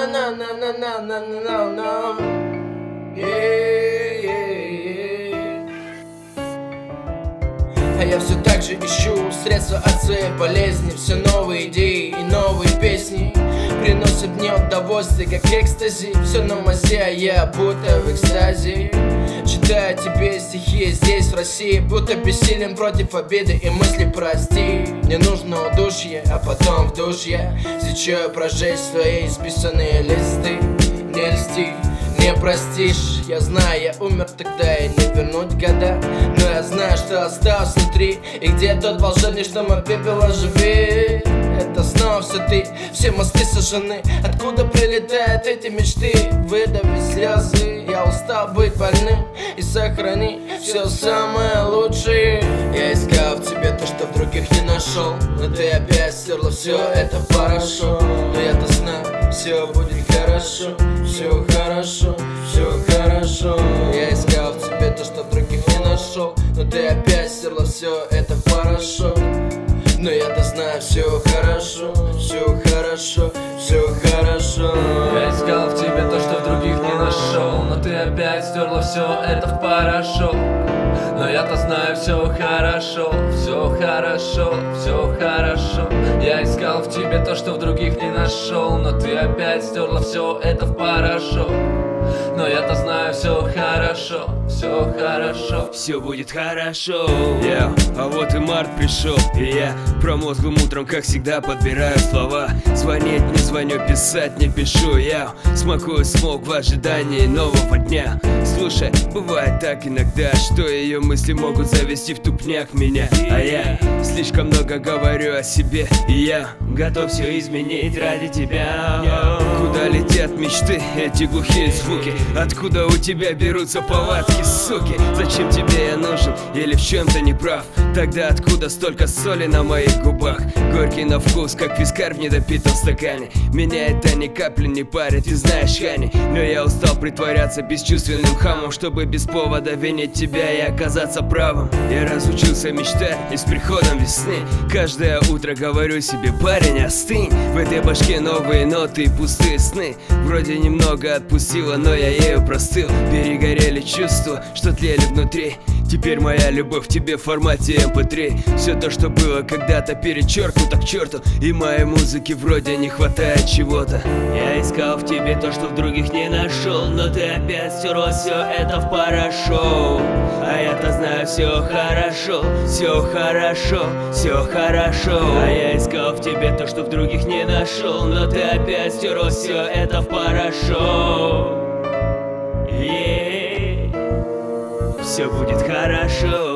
на на на на на на на. А я все так же ищу средства от своей болезни. Все новые идеи и новые песни приносят мне удовольствие, как экстази. Все на мазе, а я будто в экстазе. Читаю тебе стихи здесь, в России, будто бессилен против обиды и мысли прости. Мне нужно удушье, а потом в душ я свечою прожечь свои исписанные листы. Не льсти, не простишь. Я знаю, я умер тогда и не вернуть года, но я знаю, что осталось внутри. И где тот волшебник, что мой пепел оживит? Это снова все ты, все мосты сожжены. Откуда прилетают эти мечты? Выдави слезы, я устал быть больным. И сохрани все самое лучшее. Я искал в тебе то, что в других не нашел, но ты опять стерла все это хорошо. Но я-то знаю, все будет хорошо. Все хорошо, все хорошо. Я искал в тебе то, что в других не нашел, но ты опять стерла все это хорошо. Но я-то знаю, все хорошо, все хорошо, все хорошо. Я искал в тебе то, что в других не нашел, но ты опять стерла все это в порошок. Но я-то знаю, все хорошо, все хорошо, все хорошо. Я искал в тебе то, что в других не нашел, но ты опять стерла все это в порошок. Но я-то знаю, все хорошо, все хорошо. Все будет хорошо. А вот и март пришел, и я промозглым утром, как всегда, подбираю слова. Звонить не звоню, писать не пишу. Я смакую смог в ожидании нового дня. Слушай, бывает так иногда, что ее мысли могут завести в тупняк меня. А я слишком много говорю о себе, и я готов все изменить ради тебя. Куда летят мечты, эти глухие звуки? Откуда у тебя берутся повадки, суки? Зачем тебе я нужен или в чем-то не прав? Тогда откуда столько соли на моих губах? Горький на вкус, как вискарь в недопитом стакане. Меня это ни капли не парит, ты знаешь, Хани. Но я устал притворяться бесчувственным хамом, чтобы без повода винить тебя и оказаться правым. Я разучился мечтать и с приходом весны каждое утро говорю себе: парень, остынь. В этой башке новые ноты и пустые сны. Вроде немного отпустила, но я ею простыл. Перегорели чувства, что тлели внутри. Теперь моя любовь к тебе в формате MP3. Все то, что было когда-то, перечеркнуто к черту. И моей музыки вроде не хватает чего-то. Я искал в тебе то, что в других не нашел, но ты опять стерла все это в порошок. А я-то знаю, все хорошо, все хорошо, все хорошо. А я искал в тебе то, что в других не нашел, но ты опять стерла все это в порошок. Все будет хорошо.